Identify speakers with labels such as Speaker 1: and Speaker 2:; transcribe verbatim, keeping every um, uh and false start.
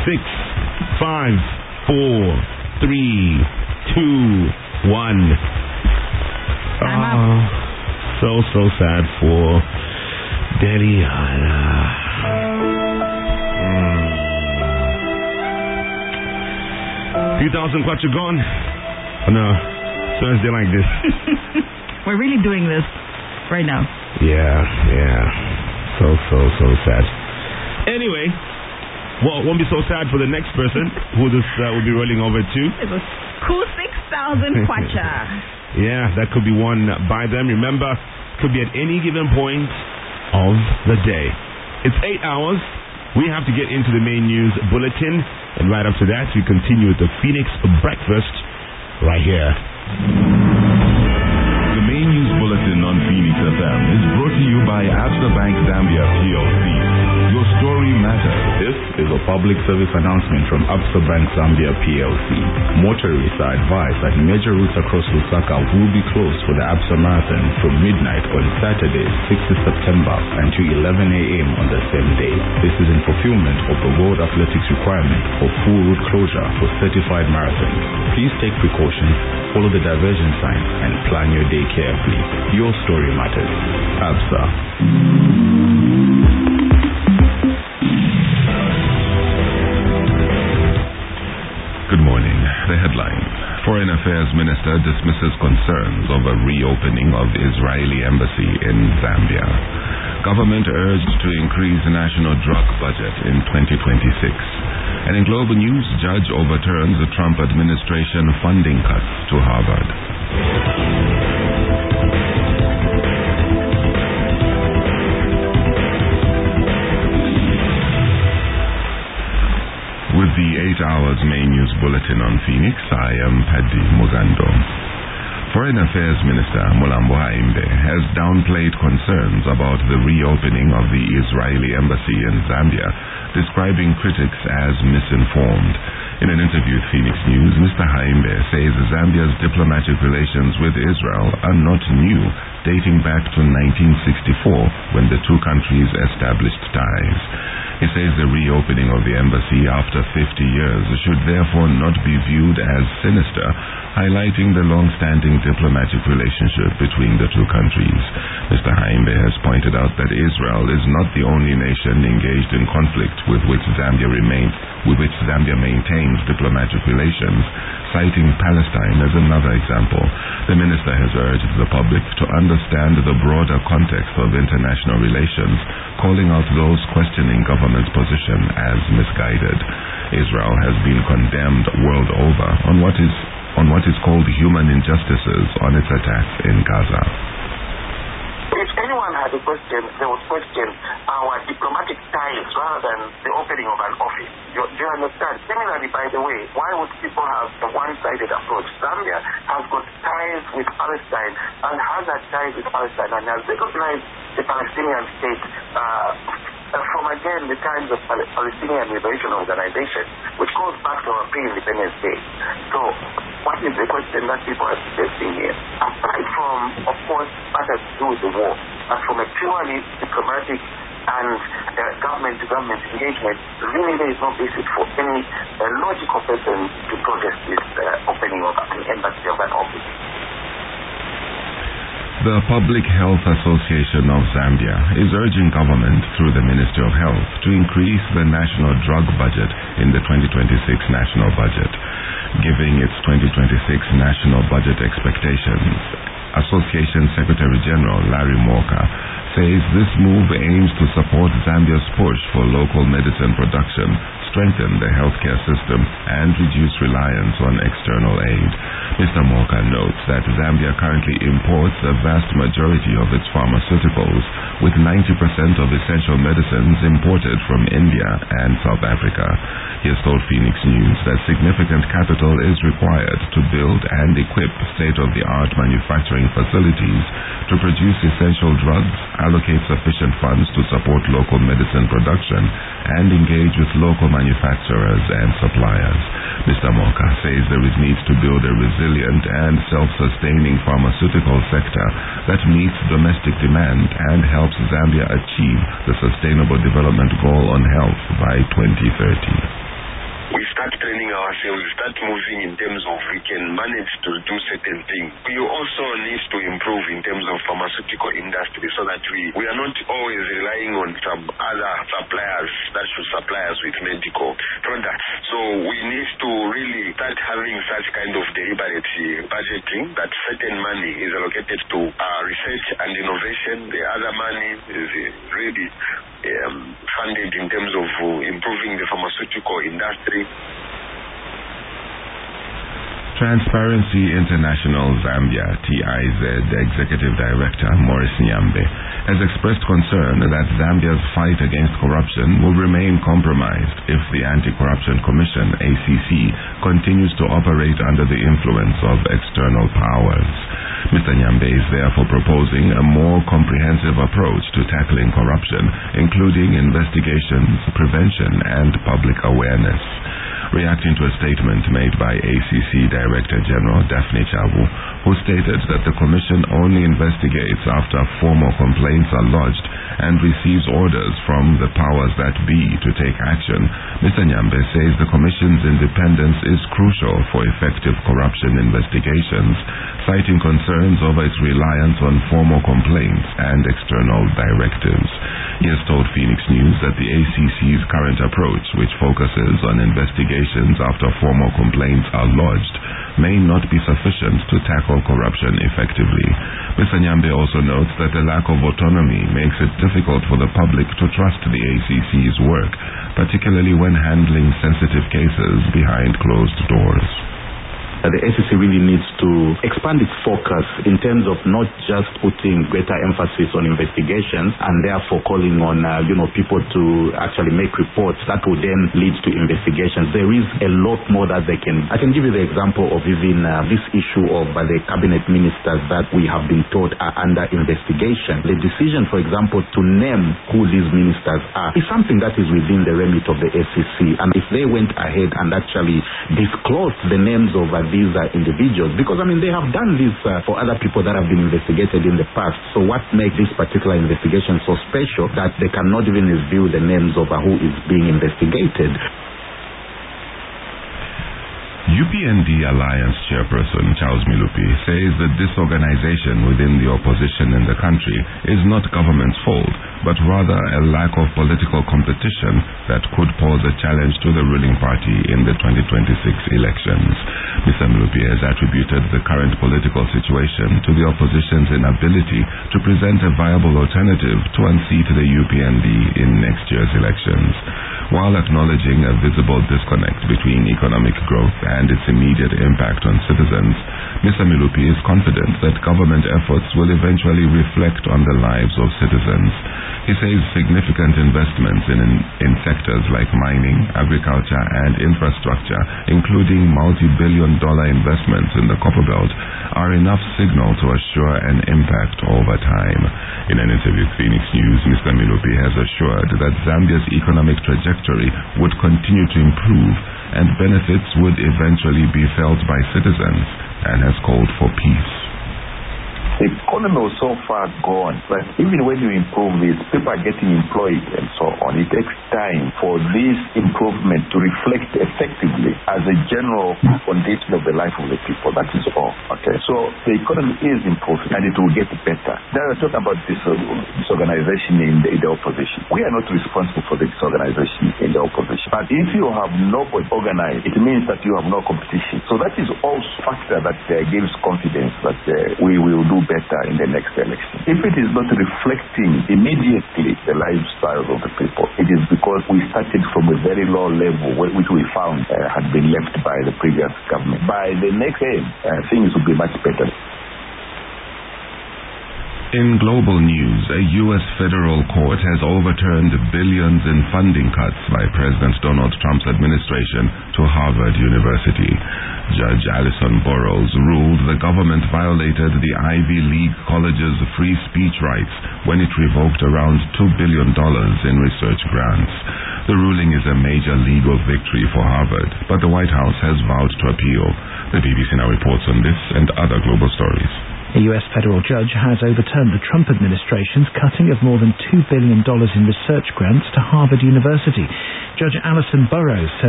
Speaker 1: six, five, four, three, two, one.
Speaker 2: Time up.
Speaker 1: Oh, so, so sad for Deliana. Mm. Few thousand kwacha gone on a Thursday like this.
Speaker 2: We're really doing this right now.
Speaker 1: Yeah, yeah. So, so, so sad. Anyway, well, it won't be so sad for the next person who this uh, will be rolling over to.
Speaker 2: It's a cool six thousand kwacha.
Speaker 1: Yeah, that could be won by them. Remember, it could be at any given point of the day. It's eight hours. We have to get into the main news bulletin. And right after that, we continue with the Phoenix Breakfast right here.
Speaker 3: The main news bulletin on Phoenix F M is brought to you by Absa Bank Zambia P L C. Your story matters. This is a public service announcement from Absa Bank Zambia P L C. Motorists are advised that major routes across Lusaka will be closed for the Absa Marathon from midnight on Saturday, sixth of September until eleven a.m. on the same day. This is in fulfillment of the World Athletics requirement of full route closure for certified marathons. Please take precautions, follow the diversion signs, and plan your day carefully. Your story matters. Absa.
Speaker 4: Good morning. The headlines. Foreign Affairs Minister dismisses concerns over reopening of Israeli embassy in Zambia. Government urged to increase national drug budget in twenty twenty-six. And in global news, judge overturns the Trump administration funding cuts to Harvard. With the eight hours main news bulletin on Phoenix, I am Paddy Mugando. Foreign Affairs Minister Mulambo Haimbe has downplayed concerns about the reopening of the Israeli embassy in Zambia, describing critics as misinformed. In an interview with Phoenix News, Mister Haimbe says Zambia's diplomatic relations with Israel are not new, dating back to nineteen sixty-four when the two countries established ties. He says the reopening of the embassy after fifty years should therefore not be viewed as sinister, highlighting the long-standing diplomatic relationship between the two countries. Mister Haimbe has pointed out that Israel is not the only nation engaged in conflict with which Zambia remains, with which Zambia maintains diplomatic relations, citing Palestine as another example. The minister has urged the public to understand the broader context of international relations, calling out those questioning government's position as misguided. Israel has been condemned world over on what is on what is called human injustices on its attacks in Gaza.
Speaker 5: If anyone had a question, they would question our diplomatic ties rather than the opening of an office. Do you, do you understand? Similarly, by the way, why would people have a one-sided approach? Zambia has got ties with Palestine and has had ties with Palestine and has recognized the Palestinian state uh, from, again, the times of Pal- Palestinian Liberation Organization, which goes back to our pre-independence day. So, what is the question that people are suggesting here? Aside from, of course, matters to do with the war, but from a purely diplomatic and uh, government-to-government engagement, really there is no basis for any uh, logical person to protest this uh, opening of an embassy of an office.
Speaker 4: The Public Health Association of Zambia is urging government through the Ministry of Health to increase the national drug budget in the twenty twenty-six national budget. Giving its twenty twenty-six national budget expectations, Association Secretary General Larry Morka says this move aims to support Zambia's push for local medicine production, strengthen the healthcare system, and reduce reliance on external aid. Mister Morka notes that Zambia currently imports a vast majority of its pharmaceuticals, with ninety percent of essential medicines imported from India and South Africa. He has told Phoenix News that significant capital is required to build and equip state-of-the-art manufacturing facilities to produce essential drugs, allocate sufficient funds to support local medicine production, and engage with local manufacturers and suppliers. Mister Morka says there is need to build a resilient and self-sustaining pharmaceutical sector that meets domestic demand and helps Zambia achieve the Sustainable Development Goal on Health by twenty thirty.
Speaker 6: start training ourselves, start moving in terms of we can manage to do certain things. We also need to improve in terms of pharmaceutical industry so that we, we are not always relying on some other suppliers that should supply us with medical products. So we need to really start having such kind of deliberate budgeting that certain money is allocated to uh, research and innovation. The other money is really um, funded in terms of uh, improving the pharmaceutical industry.
Speaker 4: Transparency International Zambia, T I Z Executive Director Maurice Nyambe, has expressed concern that Zambia's fight against corruption will remain compromised if the Anti-Corruption Commission, A C C, continues to operate under the influence of external powers. Mister Nyambe is therefore proposing a more comprehensive approach to tackling corruption, including investigations, prevention, and public awareness. Reacting to a statement made by A C C Director General Daphne Chabu, who stated that the Commission only investigates after formal complaints are lodged and receives orders from the powers that be to take action, Mister Nyambe says the Commission's independence is crucial for effective corruption investigations, citing concerns over its reliance on formal complaints and external directives. He has told Phoenix News that the A C C's current approach, which focuses on investigations after formal complaints are lodged, may not be sufficient to tackle corruption effectively. Mister Nyambe also notes that the lack of autonomy makes it difficult for the public to trust the A C C's work, particularly when handling sensitive cases behind closed doors.
Speaker 7: The A C C really needs to expand its focus in terms of not just putting greater emphasis on investigations and therefore calling on uh, you know people to actually make reports that will then lead to investigations. There is a lot more that they can. I can give you the example of even uh, this issue of uh, the cabinet ministers that we have been told are under investigation. The decision, for example, to name who these ministers are is something that is within the remit of the A C C. And if they went ahead and actually disclosed the names of uh, these uh, individuals, because I mean they have done this uh, for other people that have been investigated in the past. So what makes this particular investigation so special that they cannot even reveal the names of uh, who is being investigated?
Speaker 4: U P N D Alliance Chairperson Charles Milupi says the disorganization within the opposition in the country is not government's fault, but rather a lack of political competition that could pose a challenge to the ruling party in the twenty twenty-six elections. Mister Milupi has attributed the current political situation to the opposition's inability to present a viable alternative to unseat the U P N D in next year's elections. While acknowledging a visible disconnect between economic growth and its immediate impact on citizens, Mister Milupi is confident that government efforts will eventually reflect on the lives of citizens. He says significant investments in, in sectors like mining, agriculture, and infrastructure, including multi-billion dollar investments in the Copperbelt, are enough signal to assure an impact over time. In an interview with Phoenix News, Mister Milupi has assured that Zambia's economic trajectory would continue to improve and benefits would eventually be felt by citizens, and has called for peace.
Speaker 8: The economy was so far gone, but even when you improve this, people are getting employed and so on. It takes time for this improvement to reflect effectively as a general condition of the life of the people. That is all. Okay, so the economy is improving and it will get better. Now we're talking about this uh, disorganization in the, in the opposition. We are not responsible for the disorganization in the opposition. But if you have nobody organized, it means that you have no competition. So that is also a factor that uh, gives confidence that uh, we will do better in the next election. If it is not reflecting immediately the lifestyle of the people, it is because we started from a very low level, which we found uh, had been left by the previous government. By the next end, uh, things will be much better.
Speaker 4: In global news, a U S federal court has overturned billions in funding cuts by President Donald Trump's administration to Harvard University. Judge Alison Burroughs ruled the government violated the Ivy League college's free speech rights when it revoked around two billion dollars in research grants. The ruling is a major legal victory for Harvard, but the White House has vowed to appeal. The B B C now reports on this and other global stories.
Speaker 9: A U S federal judge has overturned the Trump administration's cutting of more than two billion dollars in research grants to Harvard University. Judge Alison Burroughs said